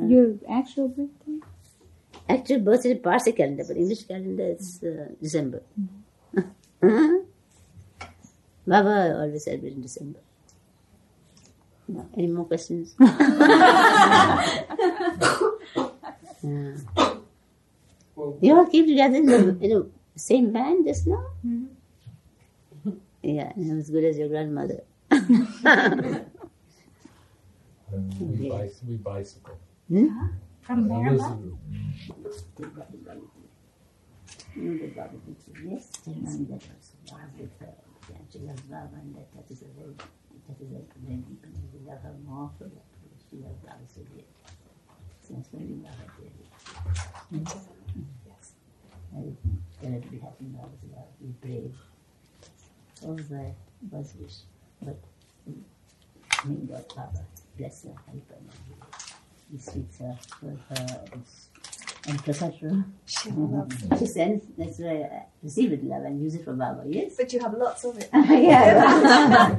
Your actual birthday? Actual birthday is Parsi calendar, but English calendar is December. Baba always celebrates in December. No, any more questions? You all came together in the same band just now? Mm-hmm. Yeah, and as good as your grandmother. We bicycle. From where? Yes, that was with her. She loves Baba, and that is a very we love her more for that. She loves Baba so dearly. So that's when we love her dearly. Yes. And to be happy in Baba's love. We pray. All that was wish. But may God Baba bless her, help her, He speaks her for her and Prasad. She sends, that's why I receive it love and use it for Baba, yes? But you have lots of it. Yeah.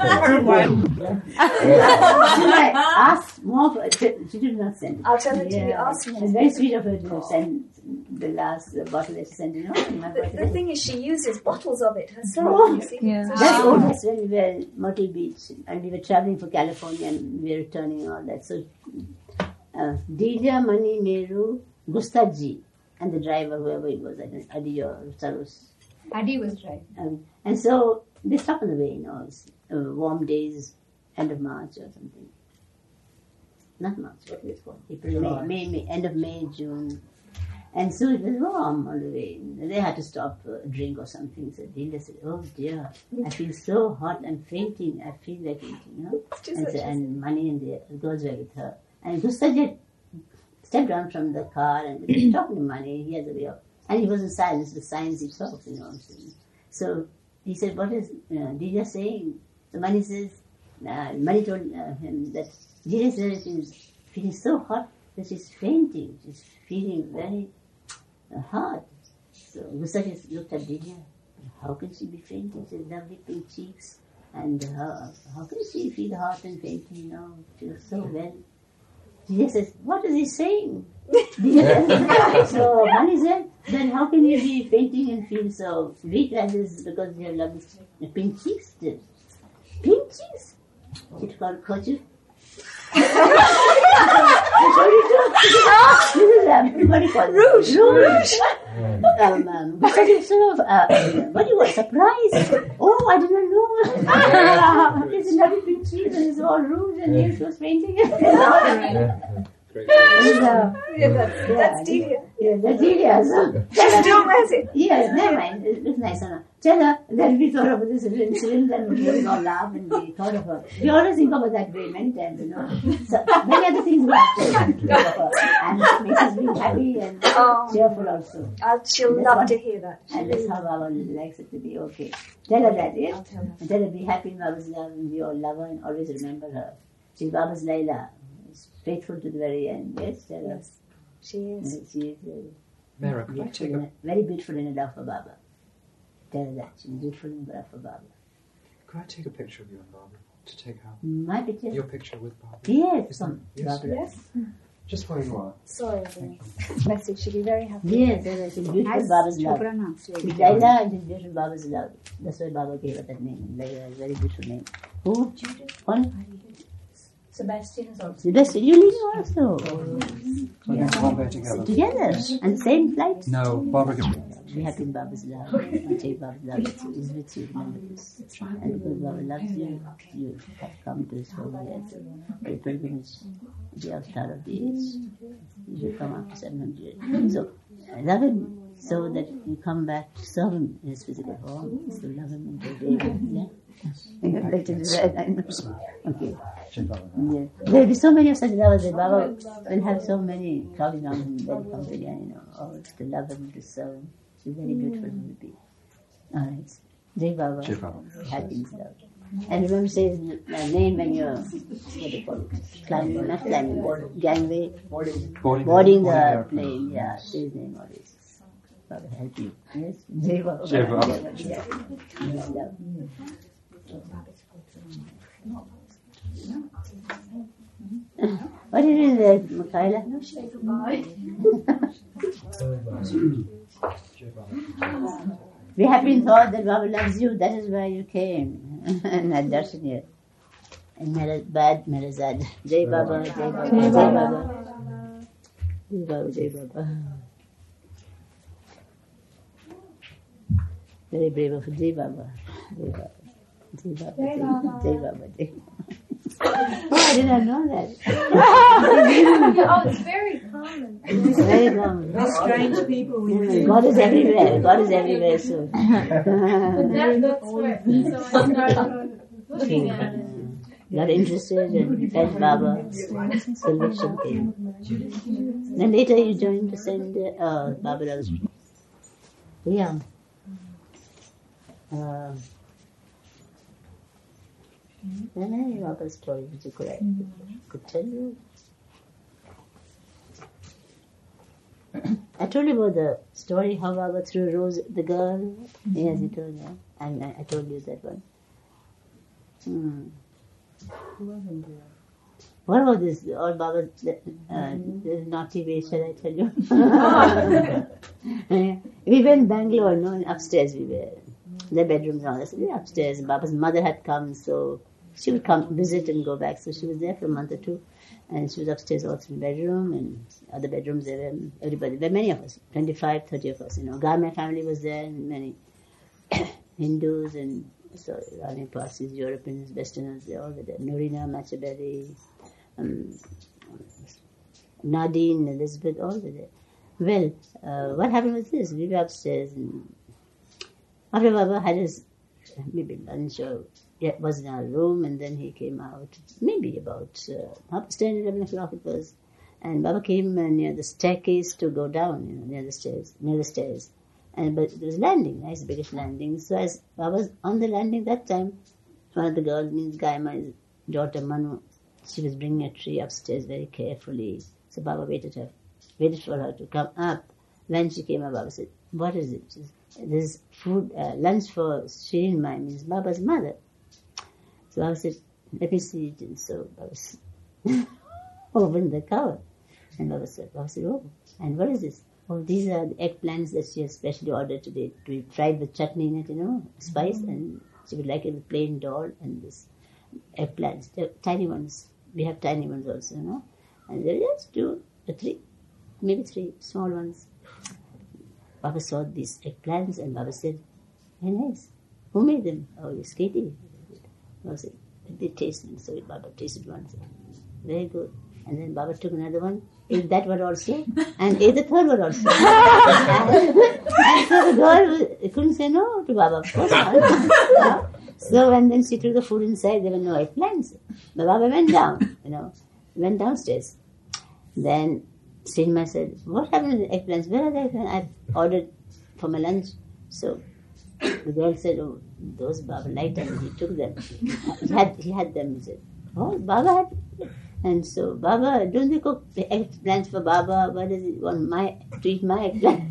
Ask more for she did not send it. I'll tell her to ask me. It's very sweet of her to send the last bottle that she sent, The thing is, she uses bottles of it herself. Oh, you see? yeah. So That's always when we were in Myrtle Beach and we were traveling for California and we were returning and all that. So, Delia, Mani, Meru, Gustaji, and the driver, whoever it was, I don't know, Adi or Saros. Adi was driving. And so they stopped on the way, it's warm days, end of March or something. Not March, what is it called? April, May, end of May, June. And so it was warm on the way. They had to stop for a drink or something. So Delia said, oh dear, I feel so hot, I'm fainting. I feel like fainting, and Mani and the girls were with her. And Gustaji stepped down from the car and was talking to Mani. He has a way of, and he was in silence, the signs he talks, So he said, what is Delia saying? So Mani says, Mani told him that Delia says she's feeling so hot that she's fainting. She's feeling very hot. So Gustaji looked at Delia. How can she be fainting? She has lovely pink cheeks. And how can she feel hot and fainting? She was so well. Delia says, what is he saying? So Mani said, then how can you be fainting and feel so weak like this because you have lovely pink cheeks? Pink cheeks? It's called kerchief. What do you call it? Rouge. What do you want? Surprise? Oh, I didn't know. There's another pink cheese and it's all rouge and he was painting it. That's Delia. Yeah, that's Delia. So, just don't mess it. Yes, never mind. It looks nice. Tell her that we thought of this incident and we all laughed and we thought of her. We always think about that way many times, So many other things we have to think of her. And it makes us be happy and cheerful also. She'll love to hear that. And that's how Baba likes it to be okay. Tell her that, yes? I'll tell her. And tell her be happy in Baba's love and we all love her and always remember her. She's Baba's Laila. Faithful to the very end, yes? Tell her. Yes, she is. She is Mera, could I take very beautiful in love for Baba. Tell her that. She's beautiful in love for Baba. Could I take a picture of you and Barbara to take out? My picture? Your picture with Barbara? Yes. Yes. Just where you are. Sorry, the message. She'll be very happy. Yes, she's beautiful Baba's love. She's Laila and she's beautiful Baba's love. That's why Baba gave her that name. Laila is a very beautiful name. Who? One? Sebastian is also. Sebastian, you need also. One day together. Together? And the same flight? No, Barbara gives me. Be happy in Baba's love. And take Baba's love is with you. Remember this. And because Baba loves you, you have come to his home here. The pilgrimage, the avatar of the age. You should come after 700. So, I love him so that you come back to serve him in his physical form. So love him until day. Yeah? Okay. Yeah. There will be so many of such lovers that Baba will have so many crowding around him that he comes again, to love him, to serve him. She's very beautiful to be. Alright. Jai Baba. Jai Baba. Happy in love. And remember to say his name when you're, what do you call it? Climbing, not climbing, but gangway. Boarding the plane. Yeah, say his name always. Baba help you. Yes? Jai Baba. Jai Baba. Yeah. Love. What is are you doing there, Michaela? Say goodbye. We have been taught that Baba loves you, that is why you came. And had darshan here. And Bad Merazad. Jai Baba, Jai Baba, Jai Baba. Jai Baba, Jai Baba. Very brave of Jai Baba. Jai Baba. Jai Baba. Jai Baba. Jai Baba. Jai Baba. Oh, I did not know that. Oh, it's very common. Very common. We're strange people. God is everywhere. God is everywhere. So. That's where. So I started looking at it. Got interested and felt Baba. Selection came. Then later you joined the same Baba loves me. Yeah. Many Baba stories which you could tell you. I told you about the story how Baba threw Rose, the girl. Yes, you told me. And I told you that one. What about this? All Baba, this naughty way, shall I tell you? We were in Bangalore, no, upstairs we were. The bedrooms and all that. So we were upstairs. Baba's mother had come, so she would come visit and go back. So she was there for a month or two. And she was upstairs also in the bedroom, and other bedrooms there were everybody. There were many of us, 25, 30 of us. Garma family was there, and many Hindus and so Iranian Parsis, Europeans, Westerners, they all were there. Norina, Machabeli, Nadine, Elizabeth, all were there. Well, what happened was this: we were upstairs, and after Baba had his maybe lunch or was in our room, and then he came out, maybe about 10, 11 o'clock it was, and Baba came near the staircase to go down, near the stairs. And but there was landing, nice biggish landing. So as Baba was on the landing that time, one of the girls, means Gayama's daughter Manu, she was bringing a tree upstairs very carefully. So Baba waited for her to come up. When she came up, Baba said, "What is it?" She said, "There's food, lunch for Shirin Mai," means Baba's mother. So Baba said, "Let me see it." And so Baba opened the cover. And Baba said, "Oh, and what is this?" "Oh, these are the eggplants that she has specially ordered today to be fried with chutney in it, spice, and she would like it with plain dal and this eggplants. They're tiny ones. We have tiny ones also, And there are just 2 or 3, maybe 3 small ones." Baba saw these eggplants and Baba said, "Very nice. Who made them?" "Oh, yes, Katie." Baba said, "They taste them." So Baba tasted one. Said, "Very good." And then Baba took another one, ate that one also, and ate the third one also. and so the girl couldn't say no to Baba, of course not. So and then she took the food inside, there were no eggplants. But Baba went down, went downstairs. Then Srinma said, "What happened to the eggplants? Where are they?" "I ordered for my lunch." So the girl said, "Oh, those Baba liked them, he took them. He had them." He said, "Oh, Baba had." And so, "Baba, don't they cook the eggplants for Baba? Why does he want to eat my eggplant?"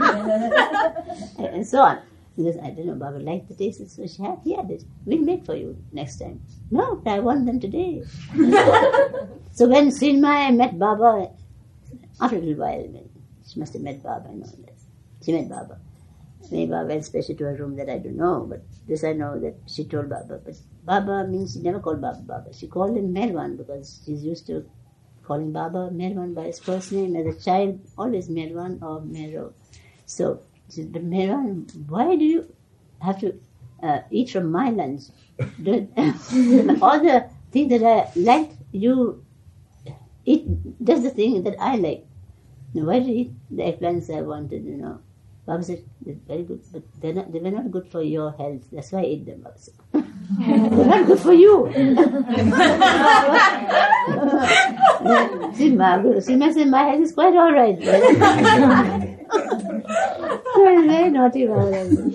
And so on. He says, "I don't know, Baba liked the taste, so he had it. We'll make for you next time." "No, but I want them today." So when Srinmaya met Baba, after a little while, she must have met Baba and all that. She met Baba. Maybe Baba went special to her room, that I don't know, but this I know that she told Baba. But Baba means she never called Baba Baba. She called him Merwan because she's used to calling Baba Merwan by his first name. As a child, always Merwan or Mero. So she said, "But Merwan, why do you have to eat from my lunch? All the things that I like, you eat just the thing that I like. Now, why do you eat the eggplants I wanted, Baba said, "They're very good, but they were not good for your health. That's why I ate them," Baba said. "They're not good for you." Sima said, "My health is quite all right." Very naughty Baba.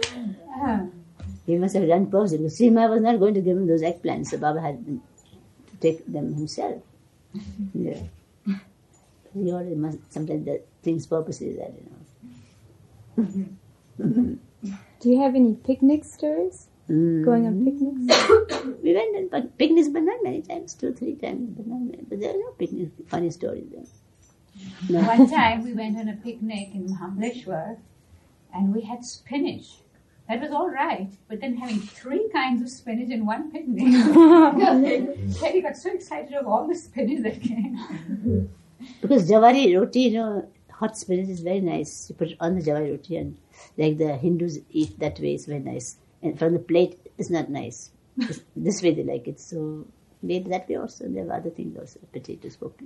He must have done purposely, because Sima was not going to give him those eggplants, so Baba had to take them himself. Yeah. He always must sometimes do things purposely, that. Do you have any picnic stories? Going on picnics? We went on picnics, but not many times, 2-3 times. But there are no picnics, funny stories there. No. One time we went on a picnic in Mahabaleshwar and we had spinach. That was all right, but then having 3 kinds of spinach in one picnic. Teddy got so excited of all the spinach that came. Because jawari roti, hot spinach is very nice. You put it on the jawari roti, and like the Hindus eat that way, it's very nice. And from the plate, it's not nice. This way they like it. So made that way also. There are other things also, potatoes cooking.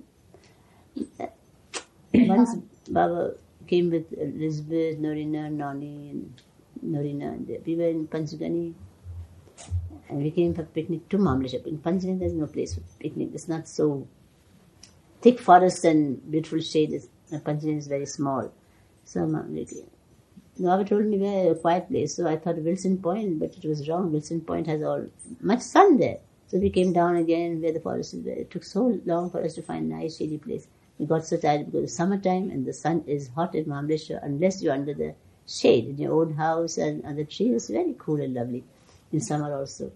Once Baba came with Elizabeth, Norina, Nani, and Norina, and we were in Panchgani, and we came for picnic to Mahabaleshwar. In Panchgani, there's no place for picnic. It's not so thick forest and beautiful shade. Panchgani is very small. So Baba told me we're a quiet place, so I thought Wilson Point, but it was wrong. Wilson Point has much sun there. So we came down again where the forest is there. It took so long for us to find a nice shady place. We got so tired because it's summertime and the sun is hot in Mahabaleshwar unless you're under the shade in your own house and under trees. It's very cool and lovely in summer also.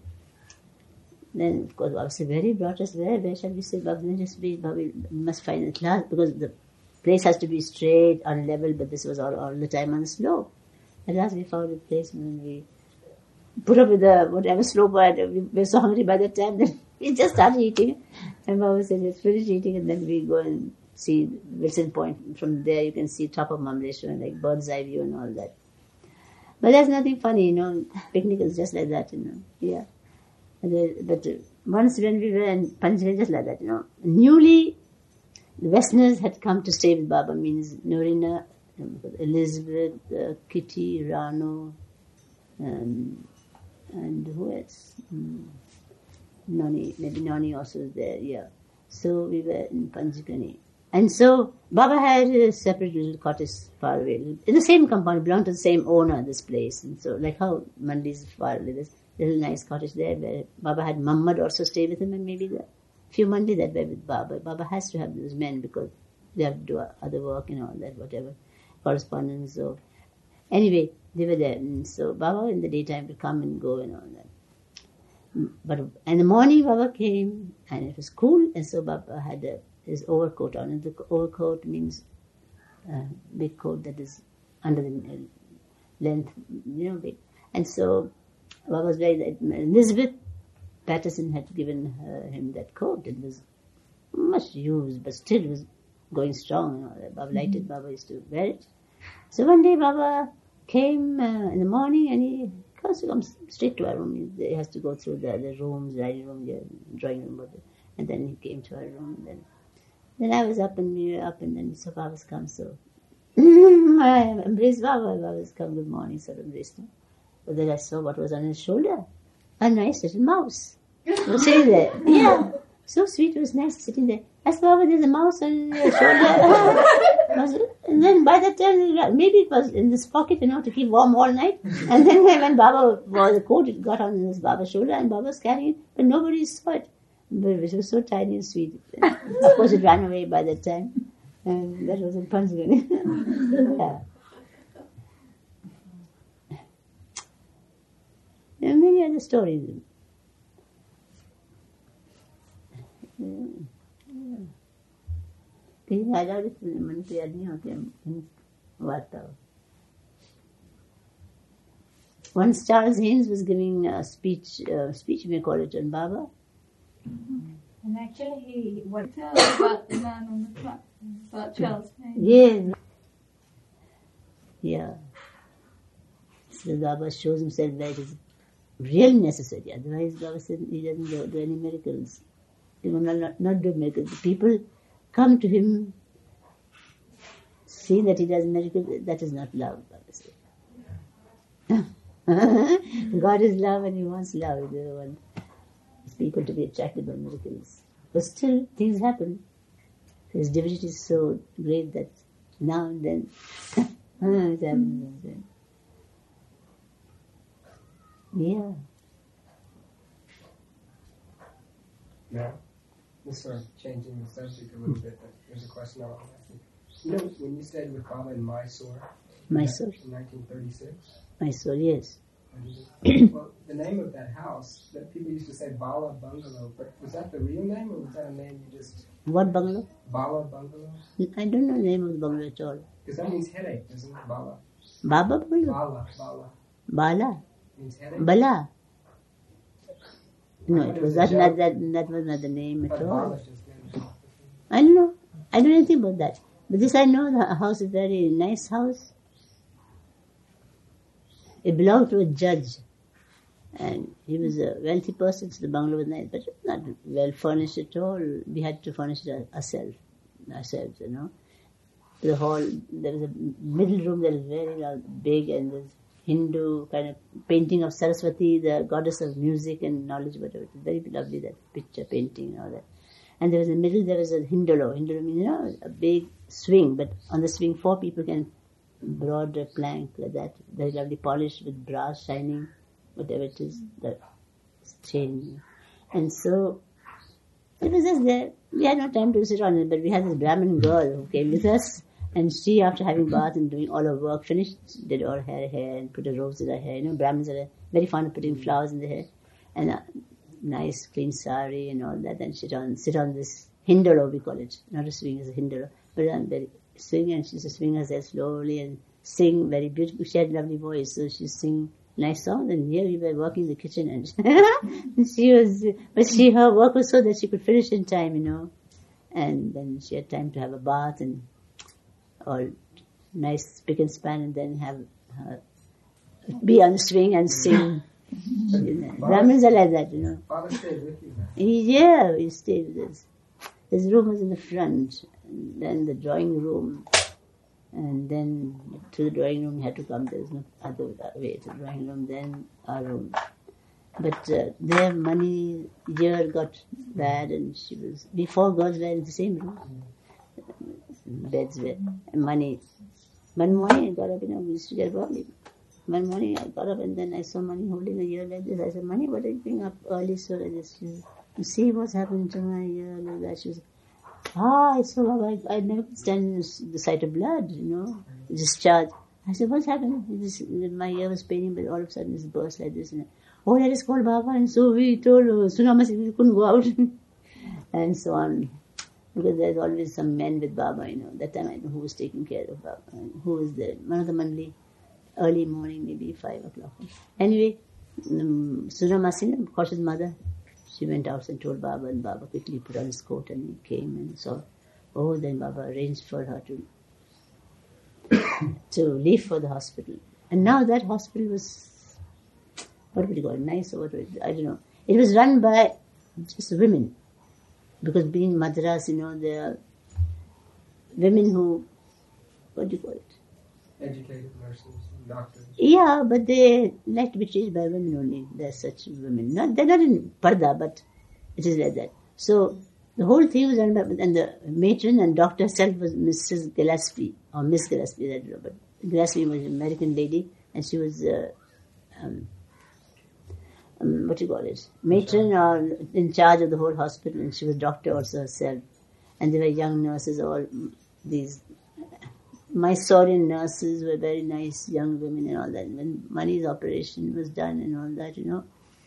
Then, of course, Baba said, where he brought us, where shall we sit? Baba, we must find a class because the place has to be straight, on level, but this was all the time on the slope. At last we found a place and we put up with whatever slope, we were so hungry by that time that we just started eating. And Baba said, let's finish eating and then we go and see Wilson Point. From there you can see top of Mahabaleshwar, like bird's eye view and all that. But there's nothing funny, picnic is just like that, yeah. But once when we were in Panchgani, just like that, newly the Westerners had come to stay with Baba, means Norina, Elizabeth, Kitty, Rano, and who else? Nani, maybe Nani also was there, yeah. So we were in Panchgani. And so Baba had a separate little cottage far away. In the same compound, belonged to the same owner, this place. And so like how Mandi is far away, there's a little nice cottage there where Baba had Muhammad also stay with him and maybe the few Mandi that were with Baba. Baba has to have those men because they have to do other work and all that, whatever, correspondence. So anyway, they were there. And so Baba in the daytime would come and go and all that. But in the morning Baba came and it was cool and so Baba had his overcoat on. And the overcoat means big coat that is under the length, big. And so Baba was very, Elizabeth Patterson had given him that coat. It was much used, but still it was going strong and all that. Baba liked it, Baba used to wear it. So one day Baba came in the morning and he comes straight to our room. He has to go through the rooms, dining room, the drawing room, and then he came to our room. Then I was up and we were up and then so Baba's come. So I embraced Baba. Baba's come, good morning, so I embraced him. But then I saw what was on his shoulder. A nice little mouse. Was sitting there. Yeah. So sweet, it was nice sitting there. I said, Baba, there's a mouse on your shoulder. And then by that time, maybe it was in this pocket, to keep warm all night. And then when Baba wore the coat, it got on his Baba's shoulder and Baba was carrying it, but nobody saw it. But it was so tiny and sweet. Of course, it ran away by that time. And that was in Panchgani. Yeah. There are many other stories. Once Charles Haynes was giving a speech we call it, on Baba. And actually he was about the man on the truck, about Charles Haynes. Yes. Yeah. So Baba shows himself that it is really necessary. Otherwise Baba said he doesn't do any miracles. He will not do miracles. The people come to him seeing that he does miracles. That is not love, Baba said. God is love and he wants love. He doesn't want his people to be attracted by miracles. But still, things happen. His divinity is so great that now and then it happens. Yeah. Now, just sort of changing the subject a little bit, but there's a question I want to ask you. When you stayed with Baba in Mysore, Mysore. in 1936? Mysore, yes. Well, the name of that house, that people used to say Bala Bungalow, but was that the real name, or was that a name you just... What bungalow? Bala Bungalow? I don't know the name of the bungalow at all. Because that means headache, doesn't it? Bala. Baba bungalow? Bala. Bala? Means headache? Bala? No, I it thought was it was a joke. that was not the name at But all. Bala just meant... I don't know. I don't know anything about that. But this I know, the house is a very nice house. It belonged to a judge. And he was a wealthy person, so the bungalow was nice, but not well furnished at all. We had to furnish it ourselves, you know. The hall, there was a middle room that was very big, and there's Hindu kind of painting of Saraswati, the goddess of music and knowledge, whatever. It was very lovely, that picture painting and all that. And there was in the middle, there was a hindolo. Hindolo means, you know, a big swing, but on the swing 4 people can broad a plank like that, very lovely polished with brass shining, whatever it is, the chain. And so it was just there. We had no time to sit on it, but we had this Brahmin girl who came with us, and she, after having bath and doing all her work, finished, did all her hair and put a rose in her hair. You know, Brahmins are very fond of putting flowers in their hair, and a nice clean sari and all that, and sit on this hindolo, we call it, not a swing, it's a hindolo, but very swing, and she used to swing herself slowly and sing very beautiful. She had a lovely voice, so she sing nice songs, and here we were working in the kitchen, and her work was so that she could finish in time, you know, and then she had time to have a bath and all nice spick and span, and then have her be on the swing and sing. Brahmins are like that, you know. Father stayed with you then? Yeah, he stayed with us. His room was in the front, and then the drawing room, and then to the drawing room you had to come. There's no other way to the drawing room, then our room. But their money year got bad, and she was, before girls were in the same room. Beds were, money. One morning I got up, you know, we used to get early. One morning I got up and then I saw Mani holding a ear like this. I said, Mani, what are you doing up early so like this? She said, you see what's happening to my ear like that. She was, I saw, I never could stand the sight of blood, you know, discharge. I said, what's happening? My ear was paining, but all of a sudden it's burst like this. And, oh, let us call Baba. And so we told Sunamasi we couldn't go out. And so on. Because there's always some men with Baba, you know. That time I know who was taking care of Baba. Who was there? One of the Mandli. Early morning, maybe 5 o'clock. Anyway, Sunamasi, of course his mother, she went out and told Baba, and Baba quickly put on his coat and he came and saw. Oh, then Baba arranged for her to leave for the hospital. And now that hospital was, what would you call it, nice or what would it, I don't know. It was run by just women. Because being Madras, you know, there are women who, what do you call it? Educated nurses, doctors. Yeah, but they like to be treated by women only. They're such women. They're not in Parda, but it is like that. So the whole thing was run by, and the matron and doctor herself was Mrs. Gillespie, or Miss Gillespie, I don't know, but Gillespie was an American lady, and she was, what do you call it? Matron or in charge of the whole hospital, and she was doctor also herself. And there were young nurses, all these Mysorean nurses were very nice young women and all that. When Mani's operation was done and all that, you know,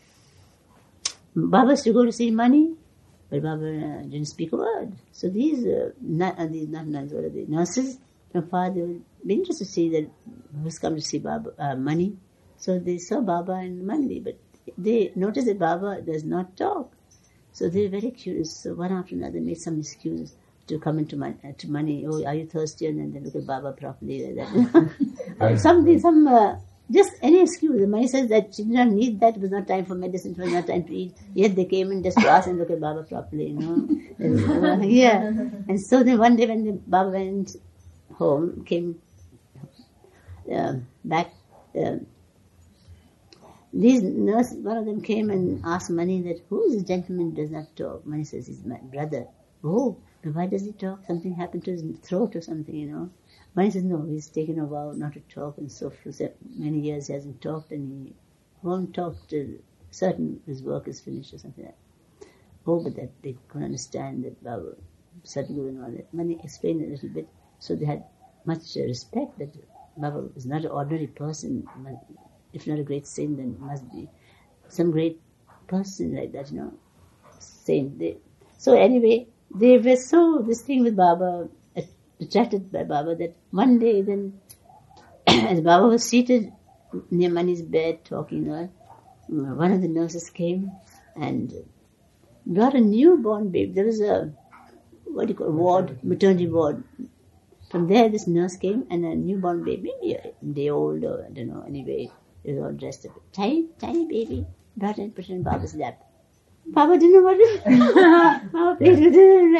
Baba used to go to see Mani, but Baba didn't speak a word. So these nurses, from far, they were interested to see that who's come to see Baba, Mani. So they saw Baba and Mani, but they noticed that Baba does not talk. So they were very curious. So one after another made some excuses to come into to Mani. Oh, are you thirsty? And then they look at Baba properly like that. Just any excuse. The Mani says that she did not need that. It was not time for medicine. It was not time to eat. Yet they came in just to ask and look at Baba properly, you know. Yeah. And so then one day when Baba went home, came back, these nurses, one of them came and asked Mani that, who is this gentleman who does not talk? Mani says, he's my brother. Oh, but why does he talk? Something happened to his throat or something, you know. Mani says, no, he's taken a vow not to talk, and so for many years he hasn't talked, and he won't talk till certain his work is finished or something like that. Oh, but that they couldn't understand that Baba, Sadhguru and all that. Mani explained a little bit, so they had much respect that Baba was not an ordinary person. if not a great saint, then must be some great person like that, saint. So anyway, they were so, this thing with Baba, attracted by Baba, that one day then, as Baba was seated near Mani's bed talking, one of the nurses came and brought a newborn baby. There was a, ward, maternity ward. From there, this nurse came and a newborn baby, maybe a day old or I don't know, anyway, it was all dressed up. Tiny baby, brought it, put it in Baba's lap. Baba didn't know what to do. Baba played with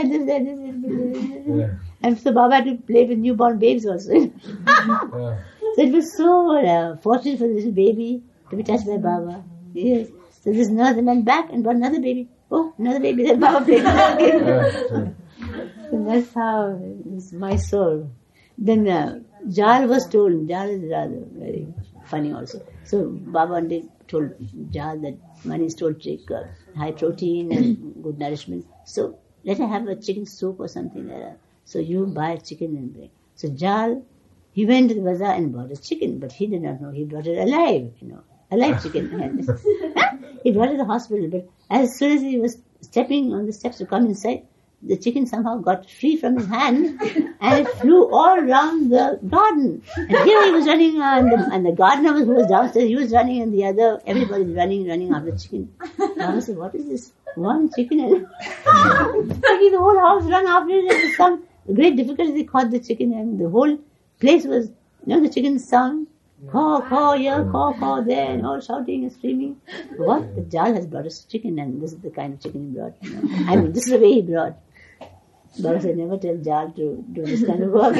it. And so Baba had to play with newborn babies also. So it was so fortunate for the little baby to be touched by Baba. Yes. So this nurse went back and brought another baby. Oh, another baby. Then Baba played with that baby. So that's how it was my soul. Then Jal was told, Jal is rather very funny also. So Baba one day told Jal that Mani is told to take high protein and good nourishment. So let her have a chicken soup or something like that. So you buy chicken and bring. So Jal, he went to the bazaar and bought a chicken, but he did not know he brought it alive, alive chicken. He brought it to the hospital, but as soon as he was stepping on the steps to come inside, the chicken somehow got free from his hand and it flew all around the garden. And here he was running, and the gardener who was downstairs, he was running, and everybody was running after the chicken. Mama said, what is this? One chicken? And the whole house ran after it, and with some great difficulty they caught the chicken, and the whole place was, the chicken sung, caw, here, caw, there, and all shouting and screaming. What? The Jal has brought us chicken, and this is the kind of chicken he brought. I mean, this is the way he brought. Baba said, never tell Jal to do this kind of work.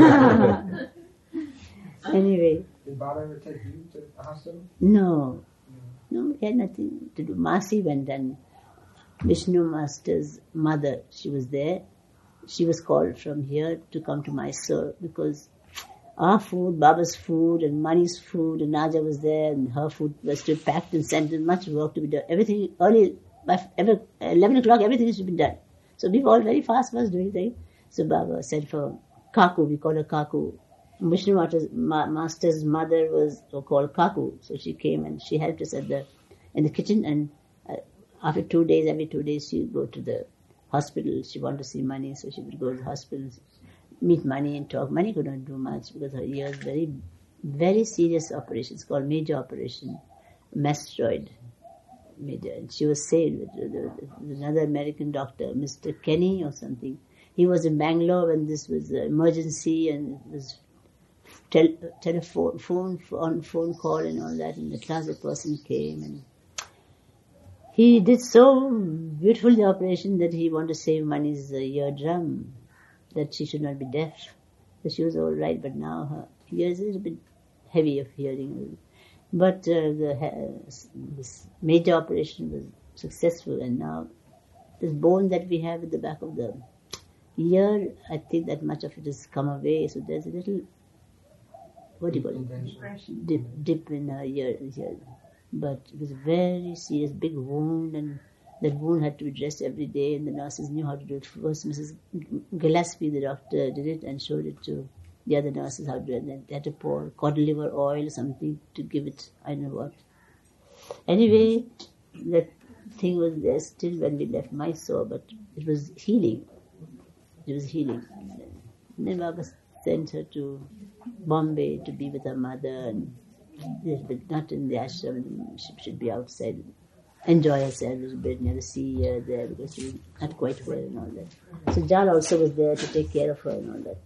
Anyway. Did Baba ever take you to the hospital? No, he had nothing to do. Masi went, and Vishnu Master's mother, she was there. She was called from here to come to Mysore because our food, Baba's food and Mani's food, and Naja was there, and her food was still packed and sent, and much work to be done. Everything early, by 11 o'clock, everything is to be done. So we were all very fast doing things. So Baba said for Kaku, we call her Kaku. Vishnu Master's mother was called Kaku. So she came and she helped us in the kitchen, and after every 2 days, she would go to the hospital. She wanted to see Mani, so she would go to the hospital, meet Mani and talk. Mani could not do much because her ears very, very serious operation. It's called major operation, mastoid. Major. And she was saved with another American doctor, Mr. Kenny or something. He was in Bangalore when this was emergency, and it was telephone, phone call and all that, and at last the person came, and he did so beautiful the operation that he wanted to save Mani's eardrum, that she should not be deaf. So she was all right, but now her ears is a bit heavy of hearing. But this major operation was successful, and now this bone that we have at the back of the ear, I think that much of it has come away. So there's a little, what do you call it? Dip in her ear here. But it was a very serious, big wound, and that wound had to be dressed every day, and the nurses knew how to do it. First, Mrs. Gillespie, the doctor, did it and showed it to the other nurses how to do it. Then they had to pour cod liver oil or something to give it, I don't know what. Anyway, that thing was there still when we left Mysore, but it was healing. It was healing. And then Baba sent her to Bombay to be with her mother, and not in the ashram. She should be outside, enjoy herself a little bit near the sea here, there, because she was not quite well and all that. So Jal also was there to take care of her and all that.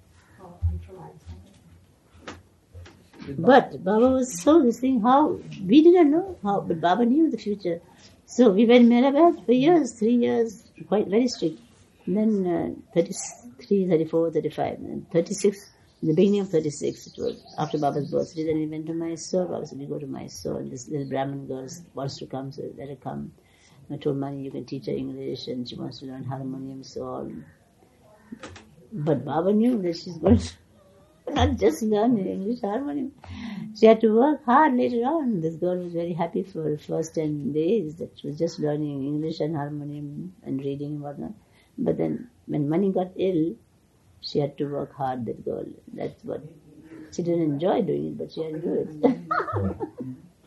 But Baba was so this thing, how, we didn't know how, but Baba knew the future. So we were in Meherabad for years, 3 years, quite very strict. And then 33, 34, 35, and 36, in the beginning of 36, it was after Baba's birthday, then we went to Mysore. Baba said, we go to Mysore, and this little Brahmin girl wants to come, so let her come. And I told Mani, you can teach her English, and she wants to learn harmonium, so all. But Baba knew that she's going to not just learn English harmonium. She had to work hard later on. This girl was very happy for the first 10 days that she was just learning English and harmonium and reading and whatnot. But then when Mani got ill, she had to work hard, that girl. That's what, she didn't enjoy doing it, but she had to do it.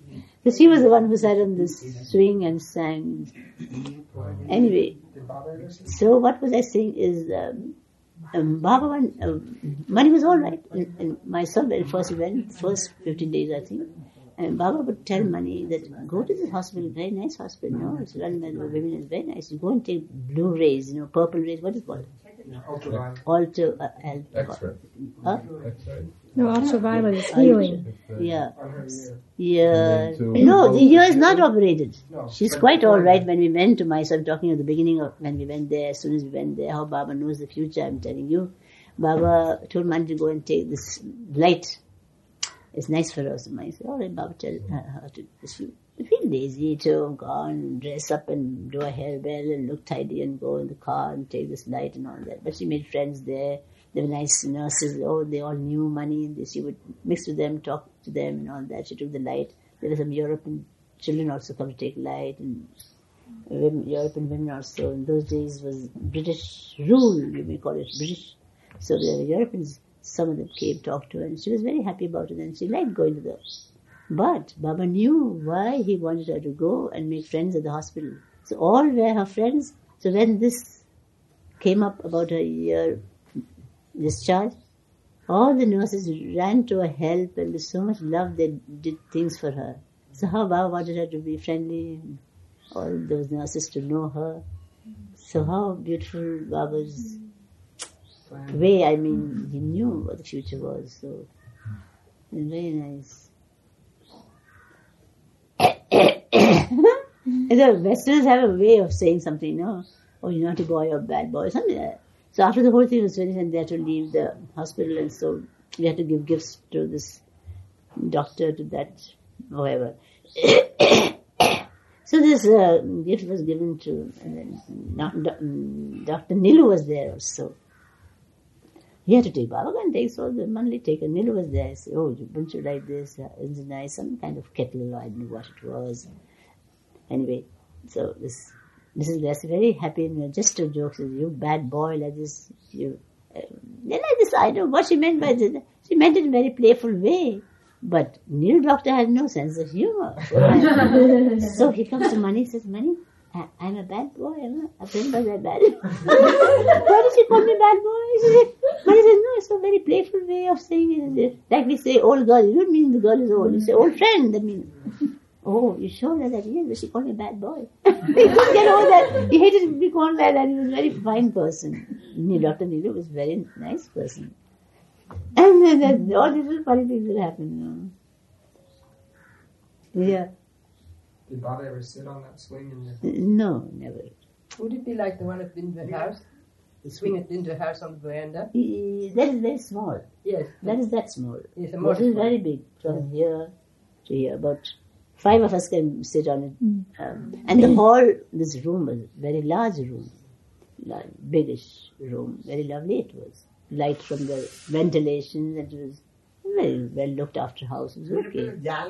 So she was the one who sat on this swing and sang. Anyway, Did Baba ever see? so what was I saying is, Baba, money was all right. And my son first 15 days, I think. And Baba would tell Mani that go to this hospital, very nice hospital, no, it's run by the women, it's very nice. You go and take blue rays, purple rays, what is it called? Ultraviolet. X-ray. Huh? X-ray. No, ultraviolet is healing. Yeah. On her ear. Yeah. To- No, the ear is not operated. No. She's but quite all before right that- when we went to Mysore. I'm talking at the beginning of when we went there, as soon as we went there, how Baba knows the future, I'm telling you. Baba told Mani to go and take this light. It's nice for us. I said, all right, Baba, tell her to just feel lazy to go and dress up and do a hair well and look tidy and go in the car and take this light and all that. But she made friends there. They were nice nurses. Oh, they all knew Mani. And she would mix with them, talk to them and all that. She took the light. There were some European children also come to take light, and European women also. In those days was British rule, you may call it British. So there were Europeans. Some of them came, talked to her, and she was very happy about it, and she liked going to the... But Baba knew why he wanted her to go and make friends at the hospital. So all were her friends. So when this came up about her year discharge, all the nurses ran to her help, and with so much love they did things for her. So how Baba wanted her to be friendly, and all those nurses to know her. So how beautiful Baba's way, I mean, he knew what the future was, so it was very nice. The Westerners have a way of saying something, oh, you're not a boy or bad boy, something like that. So after the whole thing was finished and they had to leave the hospital, and so we had to give gifts to this doctor, to that, whoever. So this gift was given to, and then Dr. Nilu was there also. He had to take Baba and take, so the monthly taker, Nilu was there. I said, oh, don't you like this? It's nice, some kind of kettle, I don't know what it was. Anyway, so this Mrs. Bless very happy and just a joke, says, you bad boy, like this, you. Then I decided what she meant by this. She meant it in a very playful way. But Nilu doctor had no sense of humor. So he comes to Mani and says, Mani, I'm a bad boy, am I? Was I bad? Why did she call me bad boy? Mani says, no, it's a very playful way of saying it. Like we say old girl, you don't mean the girl is old. You say old friend, that means, oh, you sure that yes, but she called me a bad boy. He couldn't get over that. He hated to be called like that. He was a very fine person. Dr. Nilu was a very nice person. And then all these little funny things that happen. Yeah. Did Baba ever sit on that swing in the... No, never. Would it be like the one at Dinter House? The swing at Dinter House on the veranda? That is very small. Yes. That is that small. Yes, a This modest is one. very big. From here to here. About 5 of us can sit on it. And the hall, this room was a very large room. Biggish room. Very lovely it was. Light from the ventilation. It was very well looked after house. It was okay.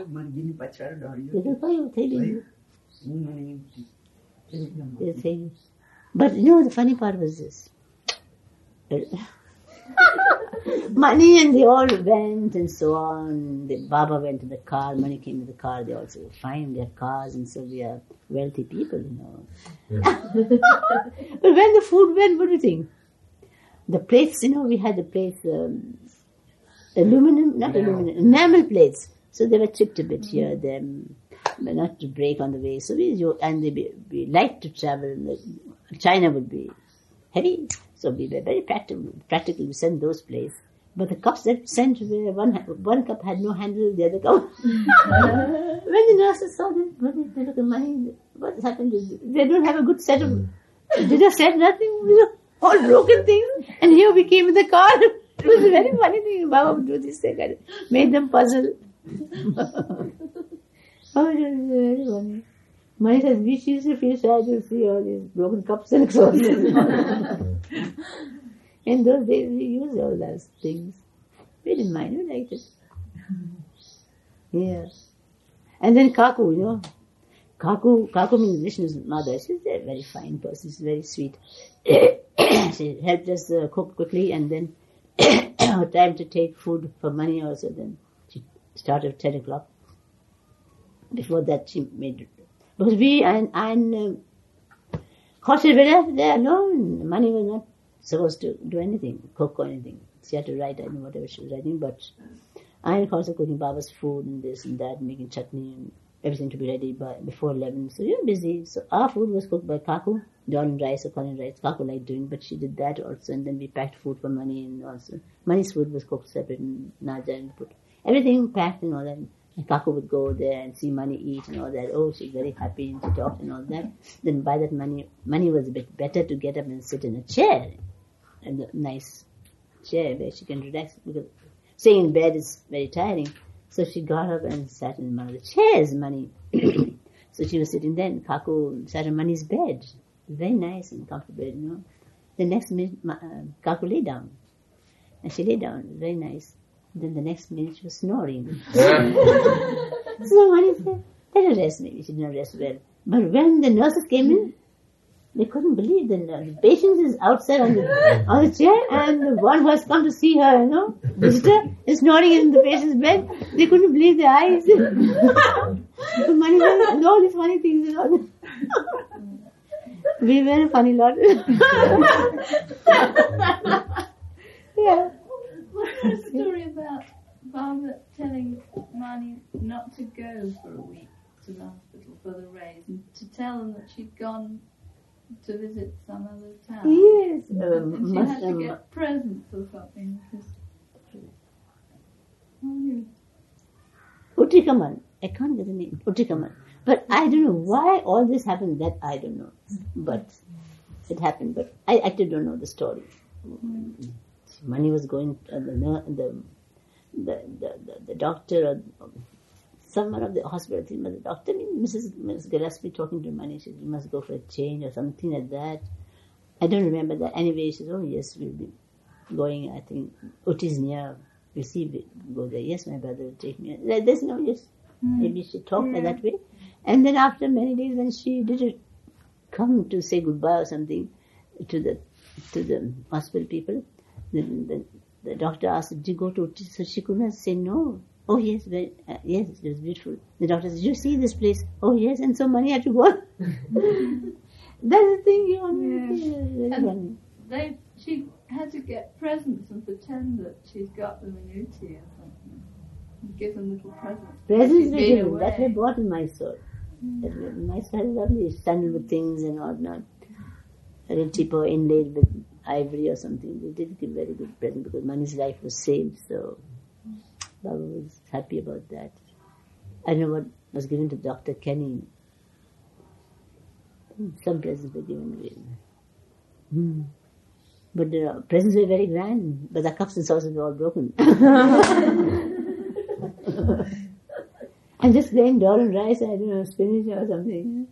But the funny part was this. Mani and they all went and so on. The Baba went in the car, Mani came in the car, they also were fine, they have cars, and so we are wealthy people, Yeah. But when the food went, what do you think? The plates, we had the plates, enamel plates. So they were chipped a bit here, them, but not to break on the way. So we liked to travel. China would be heavy, so we were very practical. We sent those plates. But the cups that sent, one cup had no handle, the other cup. When the nurses saw this, they look at Mani, what happened? They don't have a good set of, they just said nothing, all broken things. And here we came in the car. It was a very funny thing. Baba would do this thing and made them puzzle. Oh, it was very funny. Mani says, we used to feel sad to see all these broken cups and so on. In those days, we used all those things. We didn't mind, we liked it. Yeah. And then Kaku, Kaku means Vishnu's mother. She's a very fine person, she's very sweet. She helped us cook quickly, and then time to take food for Mani also. Then she started at 10 o'clock. Before that, she made it. Because we and Khosir were left there alone. Mani was not supposed to do anything, cook or anything. She had to write, I don't know whatever she was writing, but I and Khosir cooking Baba's food and this and that, making chutney and everything to be ready before 11. So we were busy. So our food was cooked by Kaku, dal and rice or corn and rice. Kaku liked doing, but she did that also. And then we packed food for Mani, and also Mani's food was cooked separate and Naja and put everything packed and all that. And Kaku would go there and see Mani eat and all that. Oh, she's very happy and she talked and all that. Then by that Mani was a bit better to get up and sit in a chair, and a nice chair where she can relax, because staying in bed is very tiring. So she got up and sat in one of the chairs, Mani. So she was sitting there, and Kaku sat on Mani's bed. Very nice and comfortable, you know. The next minute, Kaku lay down. And she lay down, very nice. Then the next minute, she was snoring. So Mani said, let her rest, maybe she did not rest well. But when the nurses came in, they couldn't believe the patient is outside on the chair, and the one who has come to see her, you know, visitor, is snoring in the patient's bed. They couldn't believe their eyes. So Mani said, all these funny things, you know. We were a funny lot. Yeah. What's the story about Baba telling Mani not to go for a week to the hospital for the raise, and to tell them that she'd gone to visit some other town? Yes. And she had to get presents or something. Uttikaman. I can't get the name. Uttikaman. But I don't know why all this happened. That I don't know. But it happened. But I actually don't know the story. Mani was going to the doctor or someone of the hospital. I think the doctor, Mrs. Gillespie talking to Mani. She said, you must go for a change or something like that. I don't remember that. Anyway, she said, oh yes, we'll be going. I think Uti is near. We see we go there. Yes, my brother will take me. There's no yes. Maybe she talked like that way. And then after many days, when she didn't come to say goodbye or something to the hospital people, the doctor asked, did you go to Uti? So she could not say no. Oh yes, yes, it was beautiful. The doctor said, did you see this place? Oh yes, and so Mani had to go. That's the thing you want to see. She had to get presents and pretend that she's got them in Uti or something. And give them little presents. Presents were given. That were bought in Mysore. Mysore had lovely sandalwood things and all that. A little cheaper, inlaid with ivory or something. They did give very good present because Mani's life was saved. So Baba was happy about that. I don't know what was given to Dr. Kenny. Some presents were given away. But the presents were very grand, but the cups and saucers were all broken. And just plain dal and rice, I don't know, spinach or something.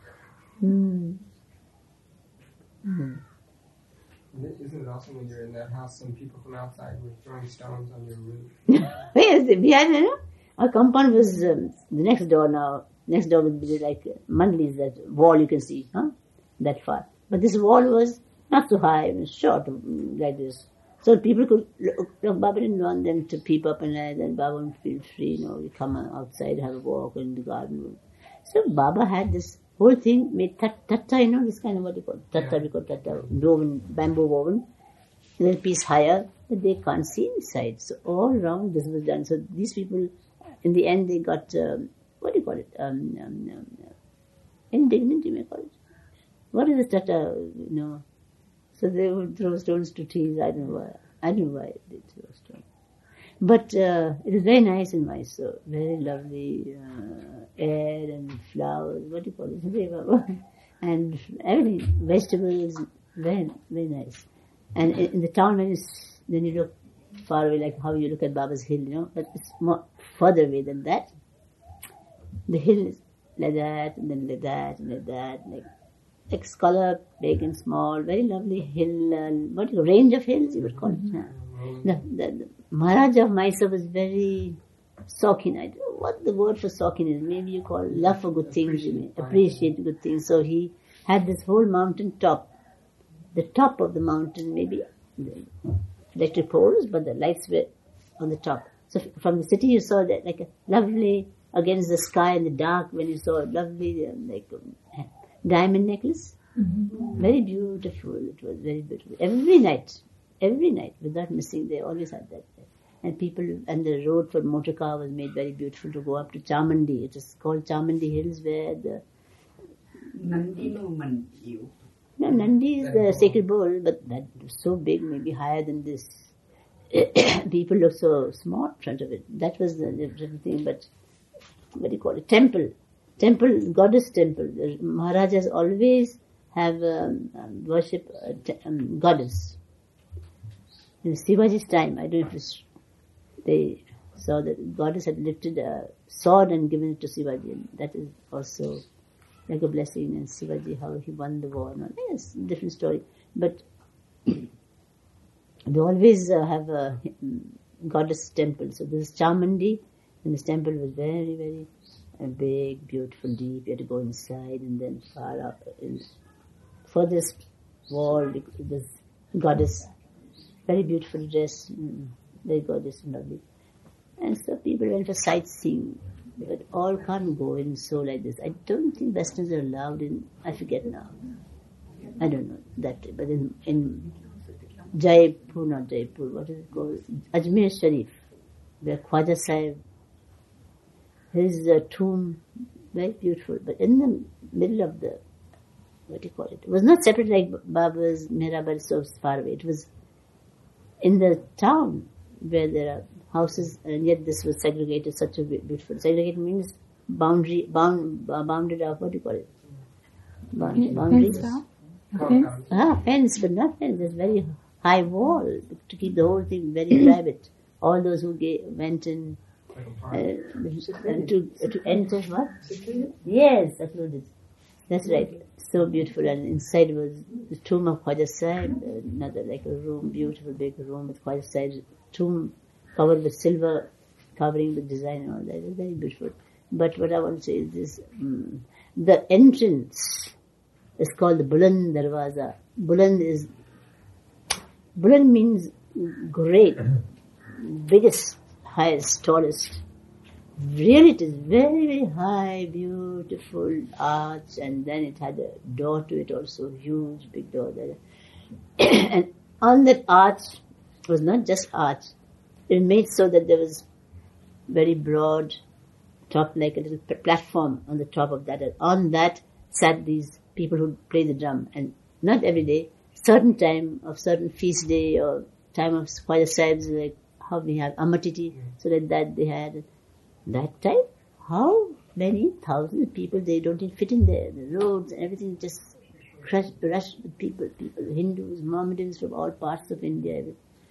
Isn't it awesome when you're in that house, some people from outside were throwing stones on your roof? Yes, we had, you know, our compound was the next door now. Next door would be like Mandali's, that wall you can see, that far. But this wall was not so high, it was short, like this. So people could look, Baba didn't want them to peep up and then Baba would feel free, you know, we come outside, have a walk in the garden. So Baba had this whole thing made tatta, you know, this kind of what you call tatta, we call tatta, woven, bamboo woven, a little piece higher, but they can't see inside. So all around this was done. So these people, in the end, they got, what do you call it? Indignant, you may call it. What is this tatta, you know? So they would throw stones to trees. I don't know why they throw stones. But it is very nice in Mysore. Very lovely air and flowers. What do you call it? And everything. Vegetables. Very, very nice. And in the town, when you look far away, like how you look at Baba's Hill, you know, but it's more further away than that. The hill is like that, and then like that, and like that, like scholar, big and small, very lovely hill, range of hills you would call it. The Maharaj of Mysore was very Shaukin. I don't know what the word for Shaukin is. Maybe you call love for good things, you may appreciate good things. So he had this whole mountain top. The top of the mountain, maybe the electric poles, but the lights were on the top. So from the city you saw that like a lovely against the sky in the dark when you saw a lovely diamond necklace. Very beautiful. It was very beautiful. Every night, without missing, they always had that. And the road for motor car was made very beautiful to go up to Chamandi. It is called Chamandi Hills, where the Nandi is the sacred bull, but that was so big, maybe higher than this. People look so small in front of it. That was the different thing, but what do you call it? Temple, goddess temple. The Maharajas always have worship goddess. In Shivaji's time, I don't know if they saw that goddess had lifted a sword and given it to Shivaji. And that is also like a blessing in Shivaji, how he won the war. No, yes, different story. But they always have a goddess temple. So this is Chamandi, and this temple was very, very big, beautiful, deep. You had to go inside, and then far up in furthest wall, this goddess, very beautiful dress, very gorgeous and lovely. And so people went for sightseeing, but all can't go in so like this. I don't think Westerners are allowed in, I forget now. I don't know that, but in Jaipur, not Jaipur, what is it called? Ajmer Sharif, where Khwaja Sahib, his tomb, very beautiful, but in the middle of the, what do you call it? It was not separate like Baba's Mehrabad, so far away. It was in the town where there are houses, and yet this was segregated, such a beautiful. Segregated means bounded off, what do you call it? Boundaries. Fence, but not fence. There's very high wall to keep the whole thing very private. All those who went in to enter what? Yes, secluded. That's right. So beautiful. And inside was the tomb of Khwaja Sahib, another like a room, beautiful big room with Khwaja Sahib's tomb covered with silver, covering with design and all that. It was very beautiful. But what I want to say is this, the entrance is called the Buland Darwaza. Buland means great, biggest, highest, tallest. Really it is very, very high, beautiful arch, and then it had a door to it also, huge, big door there. And on that arch, it was not just arch, it was made so that there was very broad top, like a little platform on the top of that. And on that sat these people who play the drum, and not every day, certain time of certain feast day or time of Khwaja Sahib's, like how we have Amatiti, so like that they had. That time, how many thousands of people, they don't even fit in there. The roads and everything just rushed with people, Hindus, Mohammedans from all parts of India.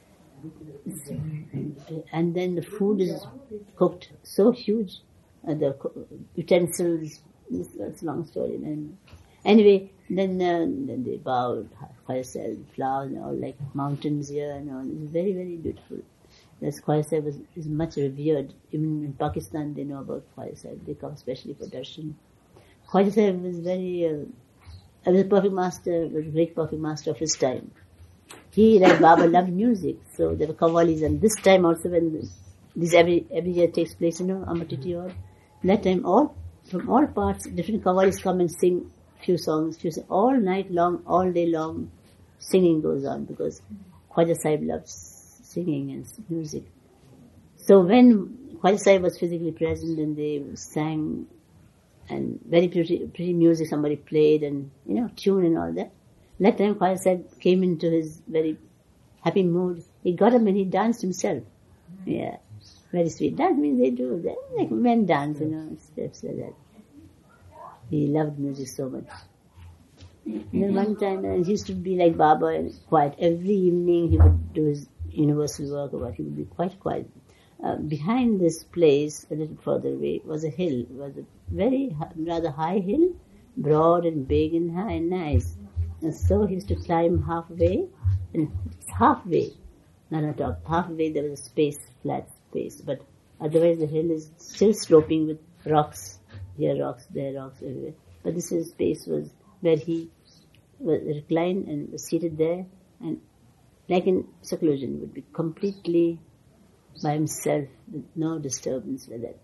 And then the food is cooked so huge, the utensils, that's a long story. And anyway, then they bowed, flowers and all, like mountains here and all. It's very, very beautiful. That's Khwaja Sahib is much revered. Even in Pakistan, they know about Khwaja Sahib. They come especially for darshan. Khwaja Sahib was was a perfect master, was a great perfect master of his time. He, like Baba, loved music. So there were qawwalis, and this time also when this every year takes place, Amatiti or that time, from all parts, different qawwalis come and sing few songs, all night long, all day long, singing goes on because Khwaja Sahib loves singing and music. So when Khwaja Sahib was physically present and they sang and very pretty music somebody played and tune and all that time Khwaja Sahib came into his very happy mood. He got up and he danced himself. Yeah, very sweet. Dance means they do that, like men dance, steps like that. He loved music so much. And then one time he used to be like Baba and quiet. Every evening he would do his universal work, or he would be quite quiet. Behind this place, a little further away, was a hill. It was a very rather high hill, broad and big and high and nice. And so he used to climb halfway, and halfway, not on top, halfway there was a space, flat space, but otherwise the hill is still sloping with rocks. Here rocks, there rocks, everywhere. But this space was where he was reclined and was seated there, and like in seclusion, would be completely by himself with no disturbance with that.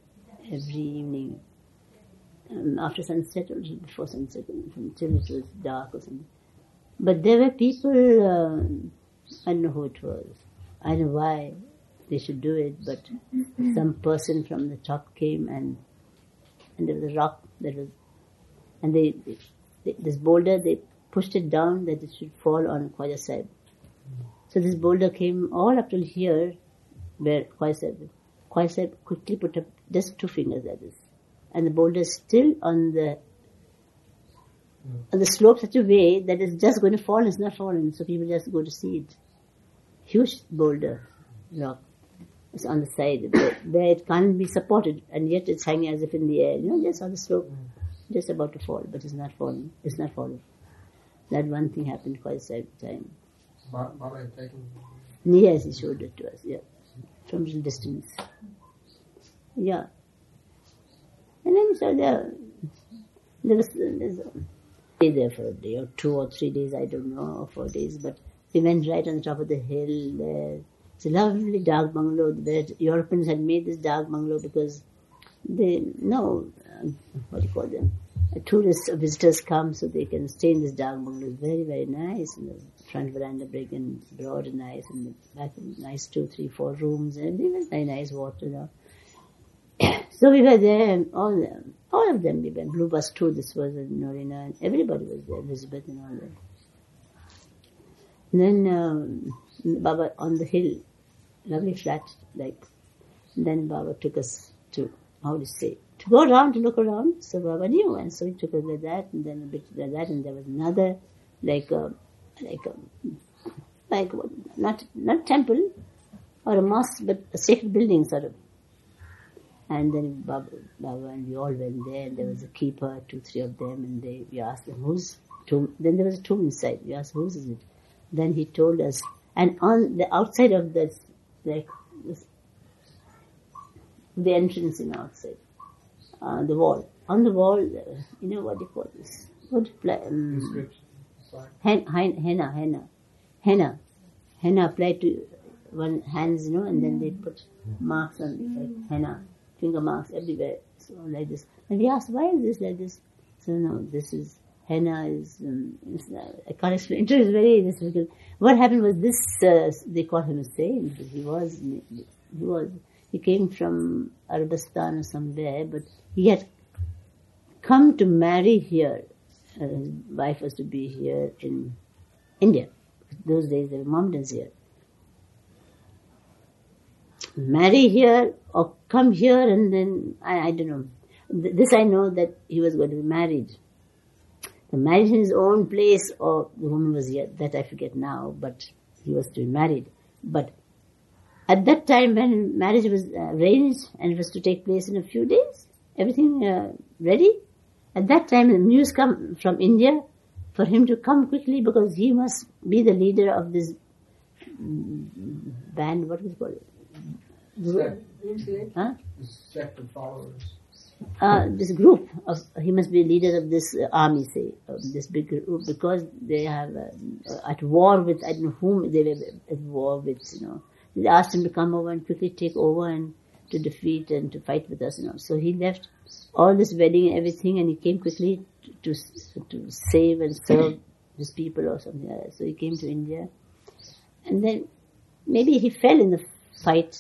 every evening after sunset or before sunset, until it was dark or something. But there were people, I don't know who it was, I don't know why they should do it, but some person from the top came and there was a rock that was, and this boulder, they pushed it down that it should fall on Khwaja Sahib. So this boulder came all up till here, where Khwaja Sahib quickly put up just 2 fingers like this. And the boulder is still on the slope such a way that it's just going to fall, it's not falling, so people just go to see it. Huge boulder, rock. It's on the side where it can't be supported, and yet it's hanging as if in the air, just on the slope, just about to fall, but it's not falling. It's not falling. That one thing happened quite a time. Baba had taken. Yes, he showed it to us, yeah, from a distance. Yeah. And then so there was stay there for a day or 2 or 3 days, I don't know, or 4 days, but we went right on the top of the hill there. It's a lovely dark bungalow. The Europeans had made this dark bungalow because they know, what do you call them? Tourists or visitors come so they can stay in this dark bungalow. It's very, very nice. And the front veranda big and broad and nice. And the back nice 2, 3, 4 rooms. And it was very nice water. So we were there, and all of them we went. Blue Bus too, this was Norina, and everybody was there, Elizabeth and all that. And then Baba on the hill, lovely flat, then Baba took us to, to go around, to look around. So Baba knew, and so he took us like that, and then a bit like that, and there was another, not temple or a mosque, but a sacred building sort of. And then Baba and we all went there, and there was a keeper, 2, 3 of them, and we asked them, whose tomb? Then there was a tomb inside. We asked, whose is it? Then he told us, and on the outside of this, the entrance in outside, the wall. On the wall, what do you call this? Henna applied to one hands, and then they put marks on it, like henna, finger marks everywhere, so like this. And we asked, why is this like this? So no, this is henna is, I can't explain. It was very difficult. What happened was this, they call him a saint. He came from Arabistan or somewhere, but he had come to marry here. His wife was to be here in India. Those days there were Mohammedans here. Marry here or come here, and then, I don't know. This I know that he was going to be married. Married in his own place, or the woman was here, that I forget now, but he was to be married. But at that time when marriage was arranged and it was to take place in a few days, everything ready, at that time the news come from India for him to come quickly because he must be the leader of this band, what was it called? Sect of followers. This group he must be leader of this army, say, of this big group, because they have at war with, I don't know whom they were at war with, They asked him to come over and quickly take over and to defeat and to fight with us, So he left all this wedding and everything, and he came quickly to save and serve his people or something like that. So he came to India, and then maybe he fell in the fight.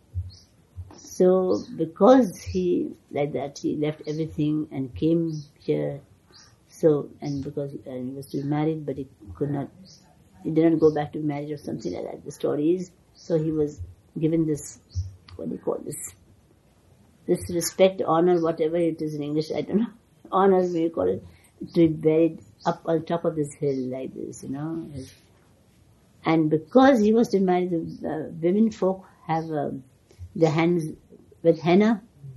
So because he left everything and came here. So, and because he was still married, but he didn't go back to marriage or something like that. The story is, so he was given this, what do you call this? This respect, honor, whatever it is in English, I don't know. Honor, we call it, to be buried up on top of this hill like this, And because he was still married, the women folk have their hands with henna,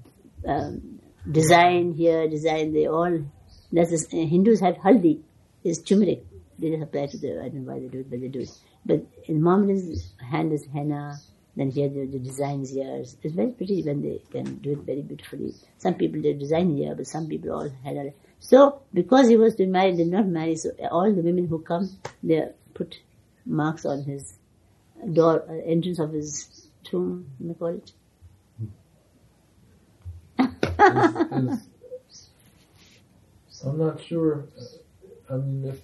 design here, they all, Hindus have haldi, is turmeric. They just apply to I don't know why they do it, but they do it. But in Mohammedans, hand is henna, then here the designs here. It's very pretty when they can do it very beautifully. Some people they design here, but some people all henna. So, because he was to marry, did not marry, so all the women who come, they put marks on his door, entrance of his tomb, you may call it. I'm not sure. I mean, if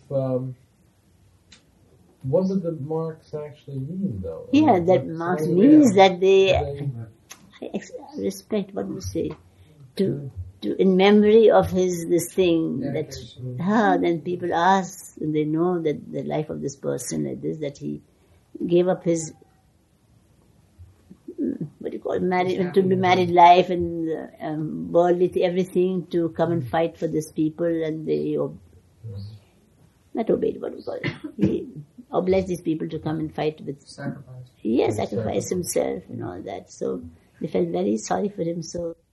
what did the marks actually mean, though? Yeah, that marks means that they respect. What do you say? To in memory of this thing that then people ask and they know that the life of this person like this, that he gave up his married life and worldly everything to come and fight for these people, and they not obeyed, what we call it. He obliged these people to come and fight with sacrifice himself and all that. So they felt very sorry for him. So